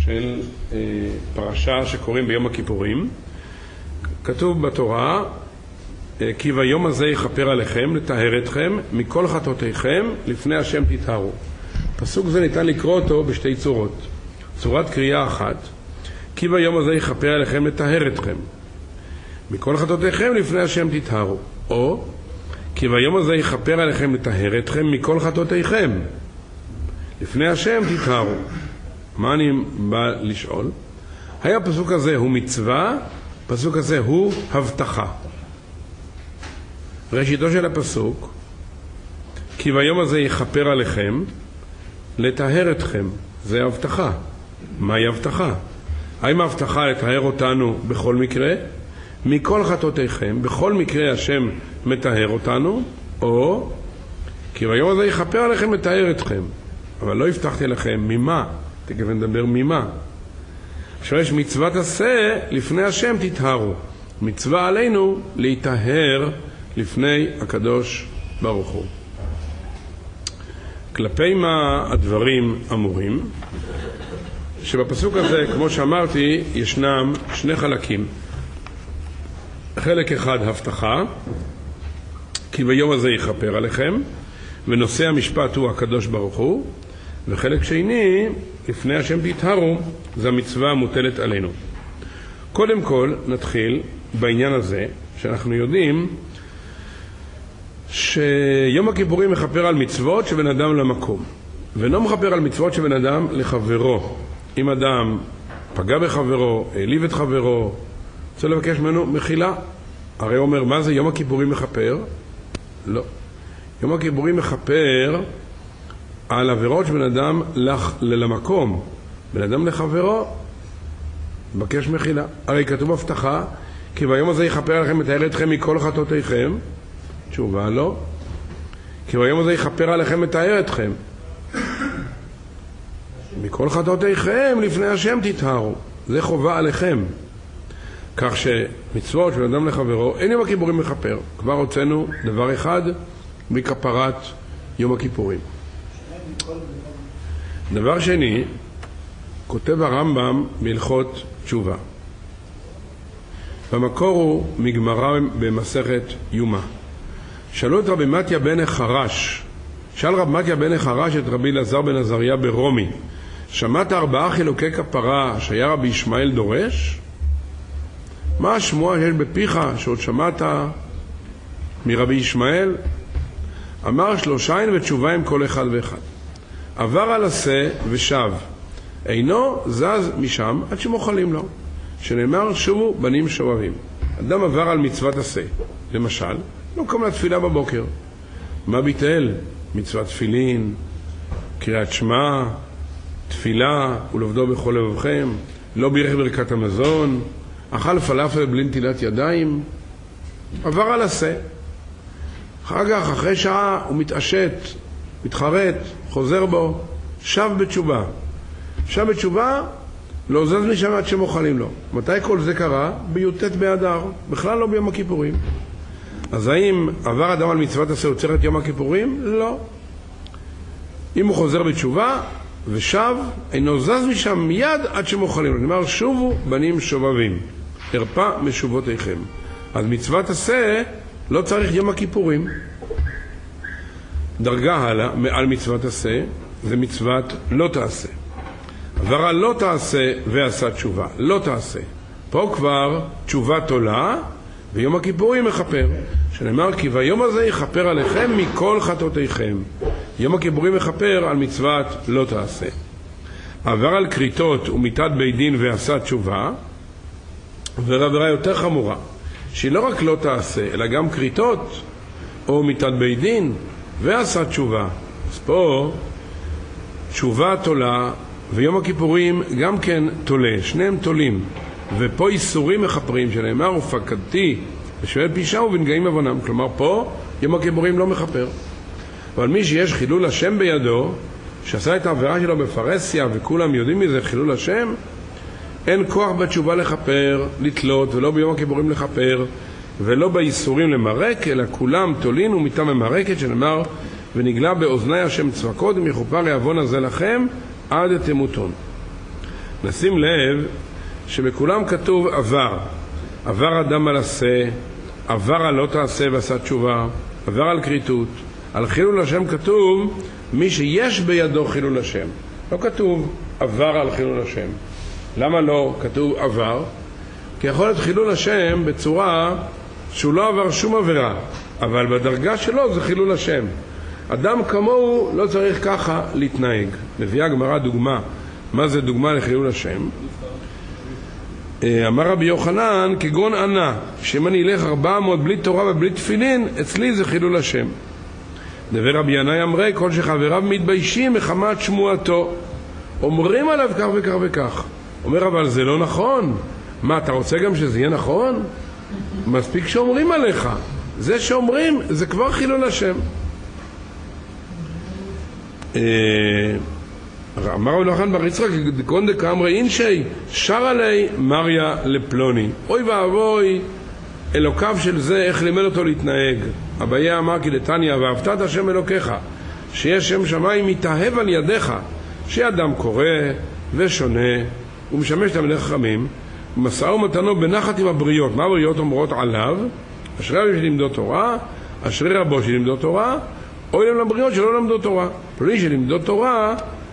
של פרשה שקוראים ביום הכיפורים. כתוב בתורה, כי ביום הזה יכפר עליכם לטהר אתכם מכל חטאותיכם לפני השם תטהרו. פסוק זה ניתן לקרוא אותו בשתי צורות. צורת קריאה אחת, כי ביום הזה יכפר עליכם לטהר אתכם מכל חטאותיכם לפני השם תטהרו, או כי ביום הזה יכפר עליכם לטהר אתכם מכל חטאותיכם לפני השם תטהרו. מה אני בא לשאול? היה הפסוק הזה הוא מצווה, הפסוק הזה הוא הבטחה. ראשיתו של הפסוק, כי ביום הזה יכפר עליכם לטהר אתכם, זה הבטחה. מהי הבטחה? האם ההבטחה לטהר אותנו בכל מקרה? מכל חטאותיכם, בכל מקרה השם מטהר אותנו, או כי ביום הזה יכפר עליכם לטהר אתכם. אבל לא הבטחתי לכם ממה, תכף נדבר ממה. עכשיו יש מצוות עשה לפני השם תטהרו. מצווה עלינו להיטהר לפני הקדוש ברוך הוא. כלפי מה הדברים אמורים? שבפסוק הזה, כמו שאמרתי, ישנם שני חלקים. חלק אחד הבטחה, כי ביום הזה יכפר עליכם, ונושא המשפט הוא הקדוש ברוך הוא, וחלק שני, לפני השם תטהרו, זה המצווה המוטלת עלינו. קודם כל נתחיל בעניין הזה, שאנחנו יודעים שיום הכיפורים מכפר על מצוות שבן אדם למקום, ואינו מכפר על מצוות שבן אדם לחברו. אם אדם פגע בחברו, העליב את חברו, רוצה לבקש ממנו מחילה. הרי אומר, מה זה יום הכיפורים מכפר? לא. יום הכיפורים מכפר על עבירות שבן אדם למקום, בן אדם לחברו, מבקש מחילה. הרי כתוב הבטחה, כי ביום הזה יכפר עליכם לטהר אתכם מכל חטאותיכם. תשובה לא. כי ביום הזה יכפר עליכם לטהר אתכם מכל חטאותיכם לפני השם תטהרו. זה חובה עליכם. כך שמצוות של אדם לחברו, אין יום הכיפורים מכפר. כבר הוצאנו דבר אחד מכפרת יום הכיפורים. דבר שני, כותב הרמב"ם בהלכות תשובה. במקור הוא מגמרא במסכת יומא. שאלו את רבי מתיה בן החרש, שאל רבי מתיה בן החרש את רבי אלעזר בן עזריה ברומי, שמעת 4 חילוקי כפרה שהיה רבי ישמעאל דורש? מה השמועה שיש בפיך שעוד שמעת מרבי ישמעאל? אמר 3 ותשובה עם כל אחד ואחד. עבר על עשה ושב, אינו זז משם עד שמוכלים לו, שנאמר שובו בנים שובבים. אדם עבר על מצוות עשה, למשל לא קם לתפילה בבוקר, מה ביטל? מצוות תפילין, קריאת שמע, תפילה ולעבדו בכל לבבכם, לא בירך ברכת המזון, אכל פלאפל בלי נטילת ידיים, עבר על עשה. אחרי שעה הוא מתעשת, מתחרט, חוזר בו, שב בתשובה. שב בתשובה, לא זז משם עד שמוכלים לו. מתי כל זה קרה? בי"ט באדר, בכלל לא ביום הכיפורים. אז האם עבר אדם על מצוות עשה עוצר את יום הכיפורים? לא. אם הוא חוזר בתשובה ושב, אינו זז משם מיד עד שמוכלים לו. נאמר שובו בנים שובבים, הרפא משובותיכם. אז מצוות עשה לא צריך יום הכיפורים. דרגה הלאה, מעל מצוות עשה, זה מצוות לא תעשה. עבר על לא תעשה ועשה תשובה, לא תעשה. פה כבר תשובה תולה, ויום הכיפורים מכפר. שנאמר, כי ביום הזה יכפר עליכם מכל חטאותיכם. יום הכיפורים מכפר על מצוות לא תעשה. עבר על קריטות ומיתת בית דין ועשה תשובה, ועבירה יותר חמורה, שהיא לא רק לא תעשה, אלא גם קריטות או מיתת בית דין ועשה תשובה. אז פה תשובה תולה ויום הכיפורים גם כן תולה, שניהם תולים. ופה איסורים מכפרים, שנאמר ופקדתי ושואל פישה ובנגעים עוונם. כלומר פה יום הכיפורים לא מכפר. אבל מי שיש חילול השם בידו, שעשה את העבירה שלו בפרסיה וכולם יודעים מזה חילול השם, אין כוח בתשובה לכפר, לתלות, ולא ביום הכיפורים לכפר, ולא באיסורים למרק, אלא כולם תולין ומיתה ממרקת, שנאמר ונגלה באוזני השם צבקות ומכופר העוון הזה לכם עד תמותון. נשים לב שבכולם כתוב עבר אדם על עשה, עבר על לא תעשה ועשה תשובה, עבר על כריתות. על חילול השם כתוב מי שיש בידו חילול השם. לא כתוב עבר על חילול השם. למה לא כתוב עבר? כי יכול להיות חילול השם בצורה שהוא לא עבר שום עבירה, אבל בדרגה שלו זה חילול השם. אדם כמוהו לא צריך ככה להתנהג. מביאה גמרא דוגמה. מה זה דוגמה לחילול השם? אמר רבי יוחנן, כגון ענה, שאם אני אלך 400 בלי תורה ובלי תפילין, אצלי זה חילול השם. דבר רבי ינאי אמרי, כל שחבריו מתביישים מחמת שמועתו, אומרים עליו כך וכך וכך. אומר, אבל זה לא נכון. מה, אתה רוצה גם שזה יהיה נכון? מספיק שאומרים עליך. זה שאומרים, זה כבר חילול השם. אמר רבי יוחנן בר יצחק, כגון דקאמרי אינשי, שר עלי מריה לפלוני. אוי ואבוי, אלוקיו של זה, איך לימד אותו להתנהג. אביה אמר כי דתניא, ואהבת את השם אלוקיך, שיש שם שמיים מתאהב על ידיך, שאדם קורא ושונה ומשמש תלמידי חכמים, ומשא ומתנו בנחת עם הבריות. מה הבריות אומרות עליו? אשרי אביו שלימדו תורה, אשרי רבו שלימדו תורה, אוי להם לבריות שלא למדו תורה. פלוני שלימדו תורה,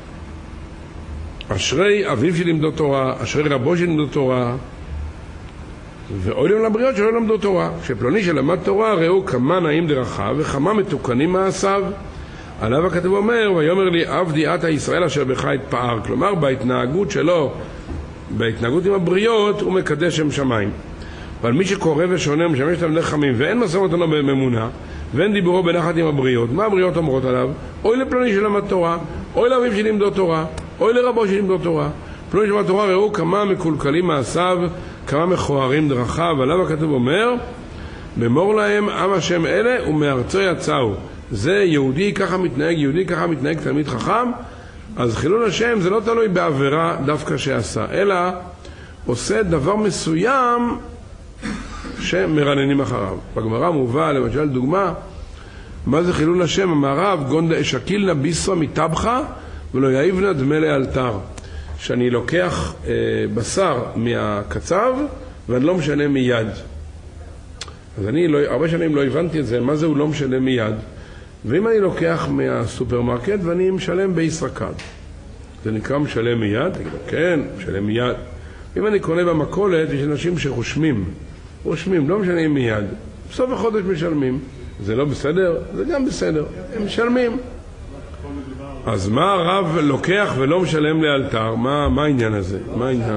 אשרי אביו שלימדו תורה, אשרי רבו שלימדו תורה, ואוי להם לבריות שלא למדו תורה. כשפלוני שלמד תורה, ראו כמה נעים דרכיו וכמה מתוקנים מעשיו. עליו הכתוב אומר, ויאמר לי עבדי אתה ישראל אשר בך התפאר. כלומר, בהתנהגות שלו, בהתנהגות עם הבריות, הוא מקדש שם שמיים. אבל מי שקורא ושונה ומשמש תלמידי חכמים ואין משא ומתנו באמונה ואין דיבורו בנחת עם הבריות, מה הבריות אומרות עליו? אוי לפלוני שלמד תורה, אוי לאביו שלימדו תורה, אוי לרבו שלימדו תורה. פלוני שלמד תורה, ראו כמה מקולקלים מעשיו, כמה מכוערים דרכיו. עליו הכתוב אומר, במור להם עם השם אלה ומארצו יצאו. זה יהודי ככה מתנהג, יהודי ככה מתנהג תלמיד חכם. אז חילול השם זה לא תלוי בעבירה דווקא שעשה, אלא עושה דבר מסוים שמרננים אחריו. בגמרא מובא למשל דוגמה, מה זה חילול השם? המערב, גונדה שקילנה ביסו מטבחה ולא יאיבנה דמה לאלתר. שאני לוקח בשר מהקצב ואני לא משנה מיד. אז אני הרבה שנים לא הבנתי את זה, מה זה הוא לא משנה מיד. ואם אני לוקח מהסופרמרקט ואני משלם בישראכרט, זה נקרא משלם מיד? תגידו, כן, משלם מיד. אם אני קונה במכולת, יש אנשים שרושמים, לא משנים מיד. בסוף החודש משלמים. זה לא בסדר? זה גם בסדר. הם משלמים. אז מה הרב לוקח ולא משלם לאלתר? מה העניין הזה? מה העניין?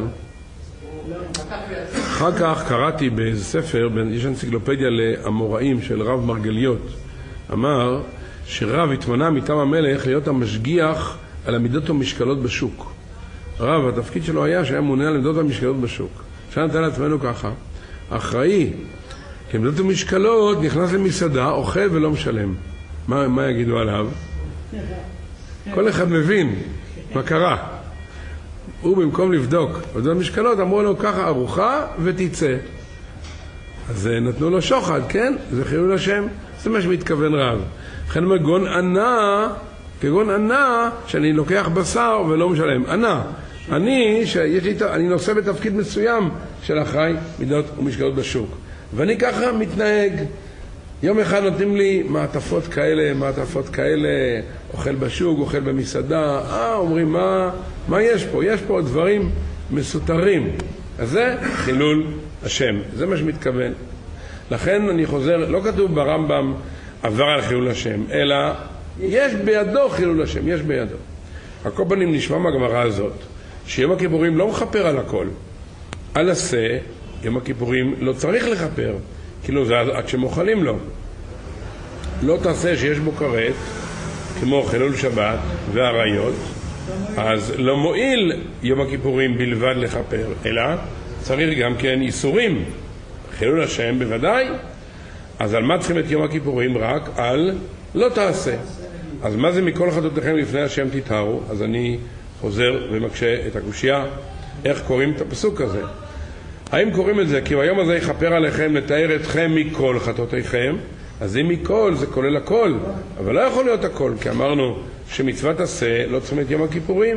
אחר כך קראתי באיזה ספר, יש אנציקלופדיה לאמוראים של רב מרגליות. אמר שרב התמנה מטעם המלך להיות המשגיח על עמידות המשקלות בשוק. רב, התפקיד שלו היה שהיה מונה על עמידות המשקלות בשוק. אפשר נתן לעצמנו ככה, אחראי, כי עמידות המשקלות נכנס למסעדה, אוכל ולא משלם. מה יגידו עליו? כל אחד מבין מה קרה. הוא במקום לבדוק עמידות המשקלות, אמרו לו ככה ארוחה ותצא. אז נתנו לו שוחד, כן? זה חילול השם. זה מה שמתכוון רב. לכן אומר, כגון ענה, שאני לוקח בשר ולא משלם. ענה. אני נושא בתפקיד מסוים של אחראי מידות ומשקלות בשוק. ואני ככה מתנהג. יום אחד נותנים לי מעטפות כאלה, אוכל בשוק, אוכל במסעדה. אומרים, מה יש פה? יש פה דברים מסותרים. אז זה חילול השם. זה מה שמתכוון. לכן אני חוזר, לא כתוב ברמב"ם עבר על חילול השם, אלא יש בידו חילול השם, יש בידו. הכל פנים נשמע מהגמרא הזאת, שיום הכיפורים לא מחפר על הכל. על עשה, יום הכיפורים לא צריך לחפר, כאילו זה עד שמוכלים לו. לא תעשה שיש בו כרת, כמו חילול שבת והעריות, אז לא מועיל יום הכיפורים בלבד לחפר, אלא צריך גם כן איסורים. חילול השם בוודאי. אז על מה צריכים את יום הכיפורים? רק על לא תעשה. אז מה זה מכל חטאותיכם לפני השם תתארו? אז אני חוזר ומקשה את הקושיה, איך קוראים את הפסוק הזה? האם קוראים את זה כי ביום הזה יכפר עליכם לתאר אתכם מכל חטאותיכם? אז אם מכל זה כולל הכל, אבל לא יכול להיות הכל, כי אמרנו שמצוות עשה לא צריכים את יום הכיפורים,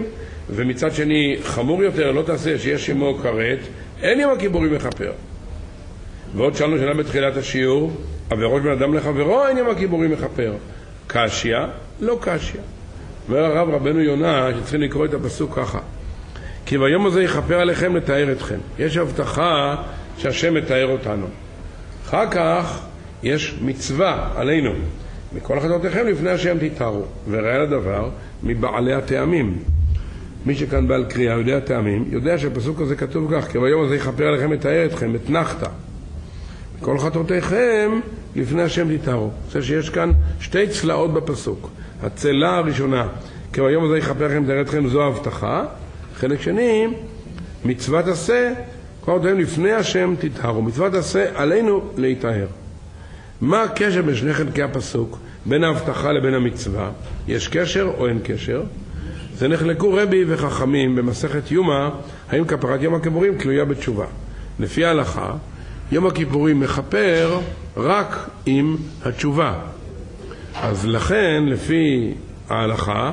ומצד שני חמור יותר, לא תעשה שיש עמו כרת, אין יום הכיפורים מכפר. ועוד שאלנו שאלה בתחילת השיעור, עבירות בין אדם לחברו, אין יום הכיפורים מכפר. קשיא, לא קשיא. אומר הרב רבנו יונה שצריכים לקרוא את הפסוק ככה, כי ביום הזה יכפר עליכם לתאר אתכם. יש הבטחה שהשם מתאר אותנו. אחר כך יש מצווה עלינו, מכל חטאותיכם לפני השם תתארו. וראה לדבר מבעלי הטעמים. מי שכאן בעל קריאה יודע הטעמים, יודע שהפסוק הזה כתוב כך, כי ביום הזה יכפר עליכם לתאר אתכם, אתנחתא. מכל חטאותיכם לפני השם תתארו. זה שיש כאן שתי צלעות בפסוק. הצלה הראשונה, כי ביום הזה יכפר עליכם לתאר אתכם, זו ההבטחה. חלק שני, מצוות עשה, כל חטאותיכם לפני השם תתארו. מצוות עשה עלינו להתאר. מה הקשר בין שני חלקי הפסוק, בין ההבטחה לבין המצווה? יש קשר או אין קשר? זה נחלקו רבי וחכמים במסכת יומא, האם כפרת יום הכיפורים תלויה בתשובה. לפי ההלכה, יום הכיפורים מכפר רק עם התשובה. אז לכן, לפי ההלכה,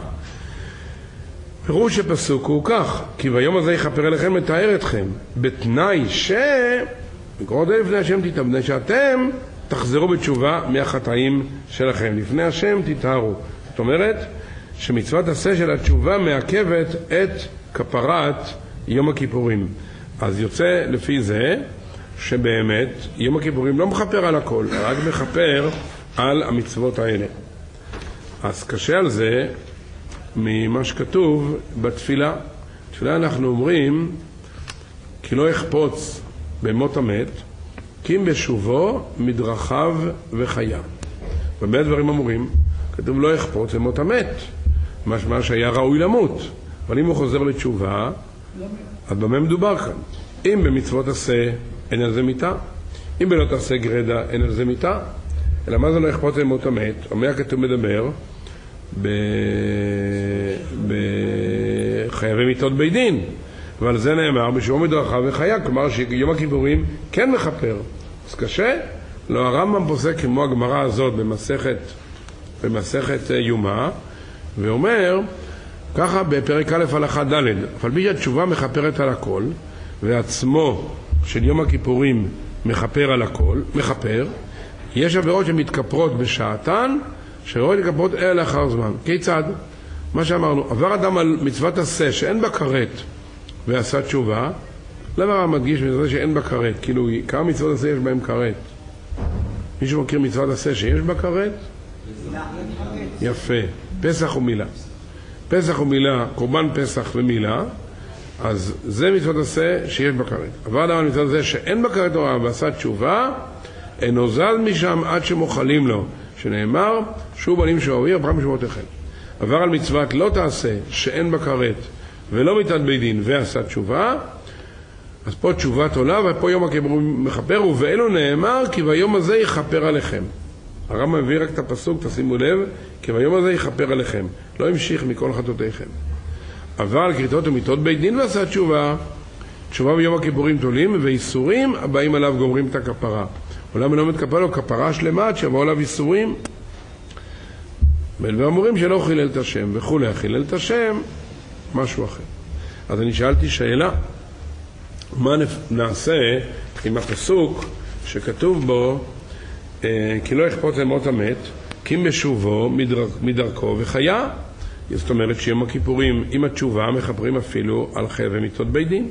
פירוש הפסוק הוא כך, כי ביום הזה יכפר אליכם לתאר אתכם, בתנאי מקרות לפני השם תתאבנה, שאתם תחזרו בתשובה מהחטאים שלכם. לפני השם תתארו. זאת אומרת, שמצוות עשה של התשובה מעכבת את כפרת יום הכיפורים. אז יוצא לפי זה שבאמת יום הכיפורים לא מכפר על הכל, רק מכפר על המצוות האלה. אז קשה על זה ממה שכתוב בתפילה. בתפילה אנחנו אומרים, כי לא יחפוץ במות המת, כי אם בשובו מדרכיו וחיה. במה דברים אמורים? כתוב לא יחפוץ במות המת, משמע שהיה ראוי למות. אבל אם הוא חוזר לתשובה, אז במה מדובר כאן? אם במצוות עשה אין על זה מיתה, אם בלא תעשה גרדה אין על זה מיתה. אלא מה זה לא יחפוץ במות המת? אומר כתוב מדבר בחייבי מיתות בית דין, ועל זה נאמר בשובו מדרכיו וחיה, כלומר שיום הכיפורים כן מכפר. אז קשה? לא, הרמב"ם פוסק כמו הגמרא הזאת במסכת יומא, ואומר ככה בפרק א' הלכה ד', אבל בגלל התשובה מכפרת על הכל, ועצמו של יום הכיפורים מכפר על הכל, יש עבירות שמתכפרות בשעתן, שעבירות מתכפרות אלא לאחר זמן. כיצד? מה שאמרנו, עבר אדם על מצוות עשה שאין בה כרת ועשה תשובה, למה מדגיש בזה שאין בה כרת? כאילו, כמה מצוות עשה יש בהם כרת? מישהו מכיר מצוות עשה שיש בה כרת? יפה. פסח ומילה. פסח ומילה, קורבן פסח ומילה, אז זה מצוות עשה שיש בה כרת. עבר אדם על מצוות עשה שאין בה כרת הוראה ועשה תשובה, אינו זז משם עד שמוכלים לו, שנאמר, שוב בנים שאוהבים, ברם שמותיכם. עבר על מצוות לא תעשה שאין בה כרת ולא מיתת בית דין ועשה תשובה, אז פה תשובת עולה, ופה יום הכיפורים מכפר, ובאלו נאמר, כי ביום הזה יכפר עליכם. הרמב"ם מביא רק את הפסוק, תשימו לב, כי ביום הזה יכפר עליכם. לא המשיך מכל חטאותיכם. עבר על כריתות ומיתות בית דין ועשה תשובה. תשובה ביום הכיפורים תולים, ואיסורים הבאים עליו גומרים את הכפרה. עולם לא מתכפר לו כפרה שלמה, שבאו עליו איסורים. ואמורים שלא חילל את השם, וכולי, חילל את השם, משהו אחר. אז אני שאלתי שאלה, מה נעשה עם הפסוק שכתוב בו, כי לא יכפוץ למות המת, כי אם בשובו מדרכו וחיה. זאת אומרת שיום הכיפורים עם התשובה מכפרים אפילו על חייבי מיתות בית דין.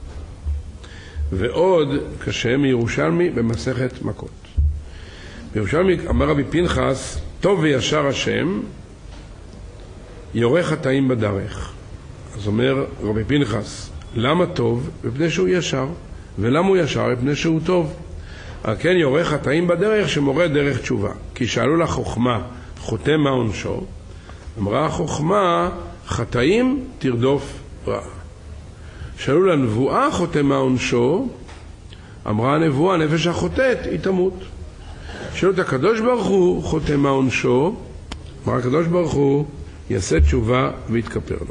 ועוד קשה מירושלמי במסכת מכות. בירושלמי אמר רבי פנחס, טוב וישר השם יורה חטאים בדרך. אז אומר רבי פנחס, למה טוב? מפני שהוא ישר. ולמה הוא ישר? מפני שהוא טוב. על כן יורה חטאים בדרך שמורה דרך תשובה. כי שאלו לה חוכמה, חוטא מה עונשו? אמרה החוכמה, חטאים תרדוף רעה. שאלו לה נבואה, חוטא מה עונשו? אמרה הנבואה, נפש החוטאת היא תמות. שאלו את הקדוש ברוך הוא, חוטא מה עונשו? אמרה הקדוש ברוך הוא, יעשה תשובה ויתכפר לו.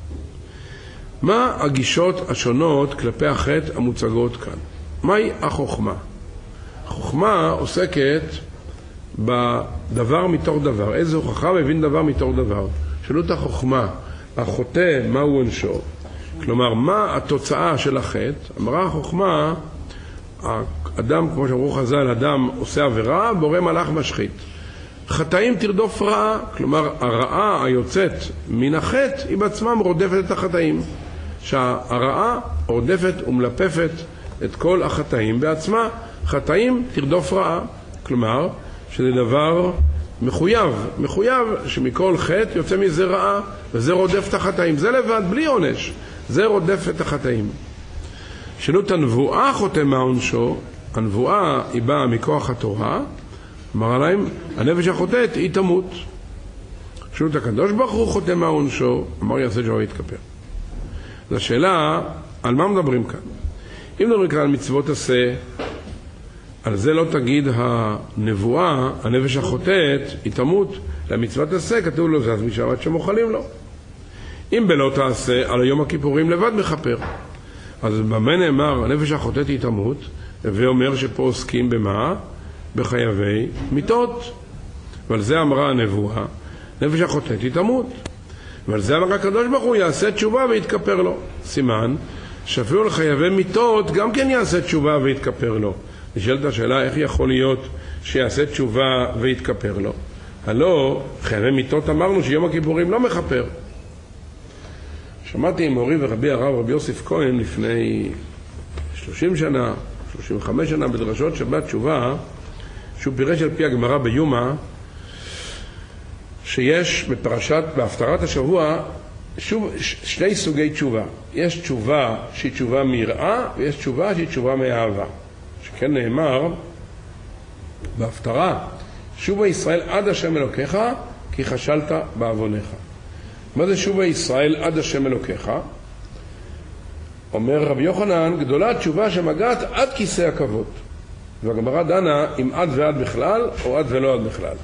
מה הגישות השונות כלפי החטא המוצגות כאן? מהי החוכמה? החוכמה עוסקת בדבר מתוך דבר. איזה הוכחה מבין דבר מתוך דבר? שאלו את החוכמה, החוטא מהו עונשו, כלומר מה התוצאה של החטא. אמרה החוכמה, האדם, כמו שאמרו חז"ל, אדם עושה עבירה, בורא מלאך משחית. חטאים תרדוף רעה, כלומר הרעה היוצאת מן החטא היא בעצמם רודפת את החטאים, שהרעה רודפת ומלפפת את כל החטאים בעצמה. חטאים תרדוף רעה, כלומר שזה דבר מחויב שמכל חטא יוצא מזה רעה, וזה רודף את החטאים. זה לבד, בלי עונש, זה רודף את החטאים. שנות הנבואה חוטא מהעונשו, הנבואה היא באה מכוח התורה, אמר להם, הנפש החוטאת היא תמות. שנות הקדוש ברוך הוא חוטא מהעונשו, אמר יעשה שהוא יתכפר. זו השאלה, על מה מדברים כאן? אם מדברים כאן על מצוות עשה, על זה לא תגיד הנבואה, הנפש החוטאת היא תמות. למצוות עשה כתוב לו זז משם עד שמוכלים לו. אם בלא תעשה, על היום הכיפורים לבד מחפר. אז במה נאמר הנפש החוטאת היא תמות, ואומר שפה עוסקים במה? בחייבי מיתות. ועל זה אמרה הנבואה, נפש החוטאת היא תמות. ועל זה אמר הקדוש ברוך הוא יעשה תשובה ויתכפר לו. סימן שאפילו לחייבי מיתות גם כן יעשה תשובה ויתכפר לו. נשאלת השאלה, איך יכול להיות שיעשה תשובה ויתכפר לו? הלא, חייבי מיתות אמרנו שיום הכיפורים לא מחפר. שמעתי עם מורי ורבי הרב רבי יוסף כהן לפני 30 שנה, 35 שנה בדרשות שבת תשובה, שהוא פירש על פי הגמרא ביומא, שיש בהפטרת השבוע שני סוגי תשובה. יש תשובה שהיא תשובה מיראה, ויש תשובה שהיא תשובה מאהבה. שכן נאמר בהפטרה, שובה ישראל עד השם אלוקיך, כי חשלת בעווניך. מה זה שובה ישראל עד השם אלוקיך? אומר רבי יוחנן, גדולה תשובה שמגעת עד כיסא הכבוד. והגמרא דנה אם עד ועד בכלל או עד ולא עד בכלל.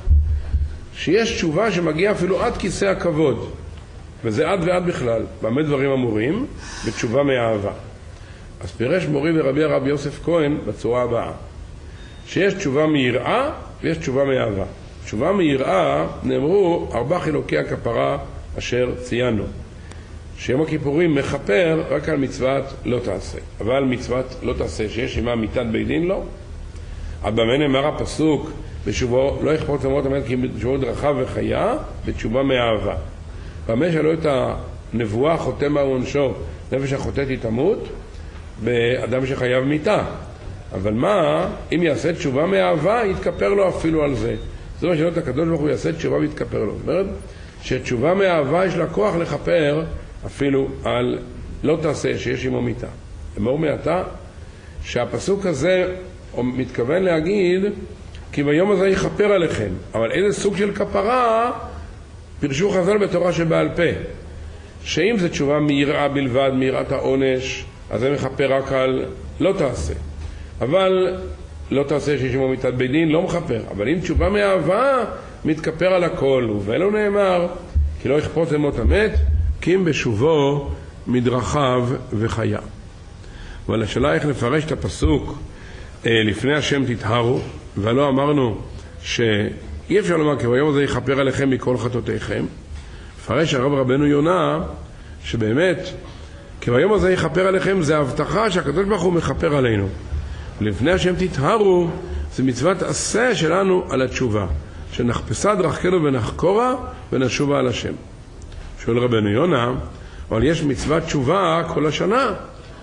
שיש תשובה שמגיעה אפילו עד כיסא הכבוד, וזה עד ועד בכלל. במה דברים אמורים? בתשובה מאהבה. אז פירש מורי ורבי הרב יוסף כהן בצורה הבאה, שיש תשובה מיראה ויש תשובה מאהבה. תשובה מיראה נאמרו 4 חילוקי הכפרה אשר ציינו, שיום הכיפורים מחפר רק על מצוות לא תעשה, אבל מצוות לא תעשה שיש עמה מיתת בית דין לא. אבל במה נאמר הפסוק בשובו לא יכפות למות אמת כי בשובו דרכה וחיה, בתשובה מאהבה. במה שלא את הנבואה חוטא מהעונשו, נפש החוטאת היא תמות, באדם שחייב מיתה. אבל מה, אם יעשה תשובה מאהבה, יתכפר לו אפילו על זה. זה מה שלא את הקדוש ברוך הוא יעשה תשובה ויתכפר לו. זאת אומרת, שתשובה מאהבה יש לה כוח לכפר אפילו על לא תעשה שיש עמו מיתה. אמור מעתה שהפסוק הזה מתכוון להגיד כי ביום הזה יכפר עליכם. אבל איזה סוג של כפרה פירשו חז"ל בתורה שבעל פה, שאם זה תשובה מיראה בלבד, מיראת העונש, אז זה מחפר רק על לא תעשה. אבל לא תעשה שיש עמו מיתת בית דין לא מחפר. אבל אם תשובה מאהבה מתכפר על הכל. ובאלו נאמר כי לא יכפות למות המת כי אם בשובו מדרכיו וחיה. אבל השאלה איך לפרש את הפסוק לפני השם תטהרו, ולא אמרנו שאי אפשר לומר כי ביום הזה יכפר עליכם מכל חטאותיכם. פרש הרב רבנו יונה שבאמת כי ביום הזה יכפר עליכם זה הבטחה שהקדוש ברוך הוא מכפר עלינו. לפני השם תטהרו זה מצוות עשה שלנו על התשובה, שנחפשה דרכנו ונחקורה ונשובה על השם. שואל רבנו יונה, אבל יש מצוות תשובה כל השנה,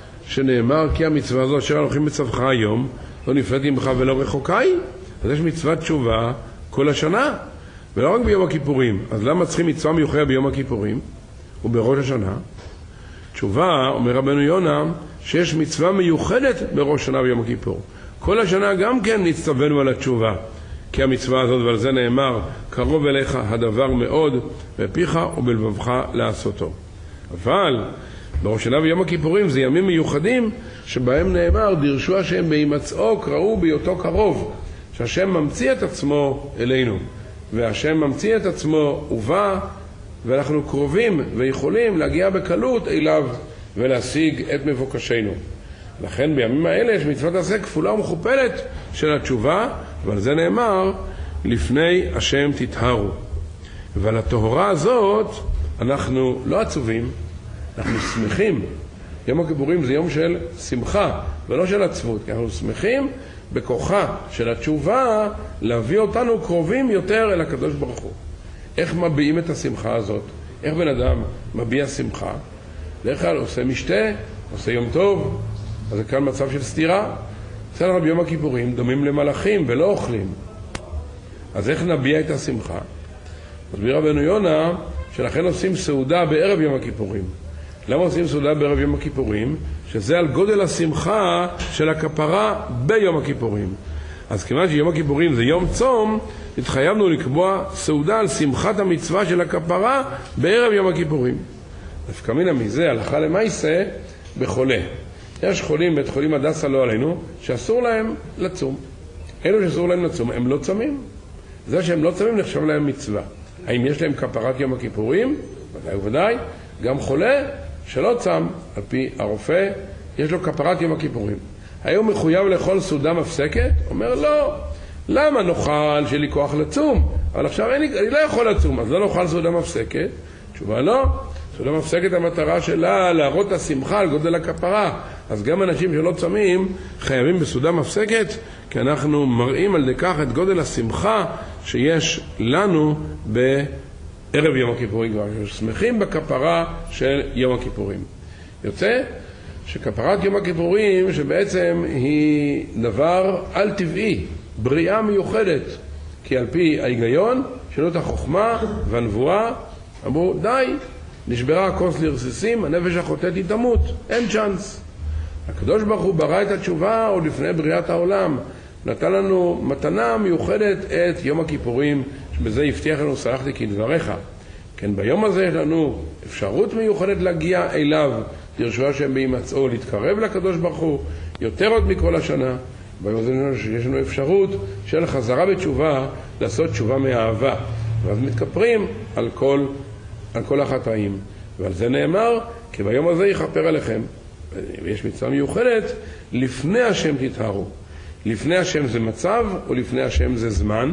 שנאמר כי המצווה הזו אשר הולכים בצווך היום לא נפרדתי ממך ולא רחוקי. אז יש מצוות תשובה כל השנה ולא רק ביום הכיפורים. אז למה צריכים מצווה מיוחדת ביום הכיפורים ובראש השנה? תשובה, אומר רבנו יונה, שיש מצווה מיוחדת בראש שנה ביום הכיפור. כל השנה גם כן נצטווינו על התשובה, כי המצווה הזאת, ועל זה נאמר, קרוב אליך הדבר מאוד, בפיך ובלבבך לעשותו. אבל בראש שנה ביום הכיפורים זה ימים מיוחדים, שבהם נאמר, דרשו השם בהימצאו, קראו בהיותו קרוב, שהשם ממציא את עצמו אלינו, והשם ממציא את עצמו ובא, ואנחנו קרובים ויכולים להגיע בקלות אליו ולהשיג את מבוקשנו. לכן בימים האלה יש מצוות עשה כפולה ומכופלת של התשובה, אבל זה נאמר לפני השם תטהרו. ועל הטהרה הזאת אנחנו לא עצובים, אנחנו שמחים. יום הכיפורים זה יום של שמחה ולא של עצבות, כי אנחנו שמחים בכוחה של התשובה להביא אותנו קרובים יותר אל הקדוש ברוך הוא. איך מביעים את השמחה הזאת? איך בן אדם מביע שמחה? בדרך כלל עושה משתה, עושה יום טוב, אז זה כאן מצב של סתירה. אצלנו ביום הכיפורים דומים למלאכים ולא אוכלים. אז איך נביע את השמחה? מסביר רבנו יונה שלכן עושים סעודה בערב יום הכיפורים. למה עושים סעודה בערב יום הכיפורים? שזה על גודל השמחה של הכפרה ביום הכיפורים. אז כיוון שיום הכיפורים זה יום צום, התחייבנו לקבוע סעודה על שמחת המצווה של הכפרה בערב יום הכיפורים. דווקא מן מזה הלכה למעשה בחולה. יש חולים בית חולים הדסה לא עלינו שאסור להם לצום. אלו שאסור להם לצום הם לא צמים. זה שהם לא צמים נחשב להם מצווה. האם יש להם כפרת יום הכיפורים? ודאי וודאי. גם חולה שלא צם על פי הרופא יש לו כפרת יום הכיפורים. היום מחויב לאכול סעודה מפסקת? אומר לא. למה נאכל שיהיה לי כוח לצום? אבל עכשיו אני לא יכול לצום, אז לא נאכל סעודה מפסקת. תשובה לא. סעודה מפסקת המטרה שלה להראות את השמחה על גודל הכפרה. אז גם אנשים שלא צמים חייבים בסעודה מפסקת, כי אנחנו מראים על כך את גודל השמחה שיש לנו בערב יום הכיפורים. אנחנו שמחים בכפרה של יום הכיפורים. יוצא שכפרת יום הכיפורים שבעצם היא דבר על טבעי, בריאה מיוחדת, כי על פי ההיגיון שלו את החוכמה והנבואה אמרו די, נשברה הכוס לרסיסים, הנפש החוטאת היא תמות, אין צ'אנס. הקדוש ברוך הוא ברא את התשובה עוד לפני בריאת העולם, נתן לנו מתנה מיוחדת את יום הכיפורים, שבזה הבטיח לנו סלחתי כדבריך. כן, ביום הזה יש לנו אפשרות מיוחדת להגיע אליו, לרשוע שהם בהימצאו, להתקרב לקדוש ברוך הוא, יותר עוד מכל השנה. ביום הזה יש לנו אפשרות של חזרה בתשובה, לעשות תשובה מאהבה. ואז מתכפרים על כל החטאים. ועל זה נאמר, כי ביום הזה יכפר עליכם. יש מצווה מיוחדת, לפני השם תתהרו. לפני השם זה מצב, או לפני השם זה זמן.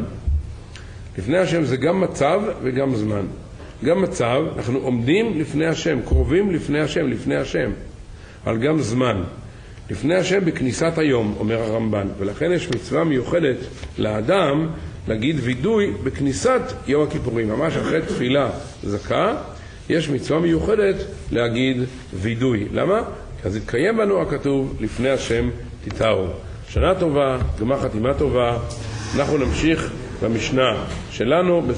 לפני השם זה גם מצב וגם זמן. גם מצב, אנחנו עומדים לפני השם, קרובים לפני השם, לפני השם. אבל גם זמן. לפני השם בכניסת היום, אומר הרמב"ן. ולכן יש מצווה מיוחדת לאדם להגיד וידוי בכניסת יום הכיפורים. ממש אחרי תפילה זכה, יש מצווה מיוחדת להגיד וידוי. למה? כי אז יתקיים בנו הכתוב לפני השם תתהרו. שנה טובה, גמר חתימה טובה. אנחנו נמשיך במשנה שלנו.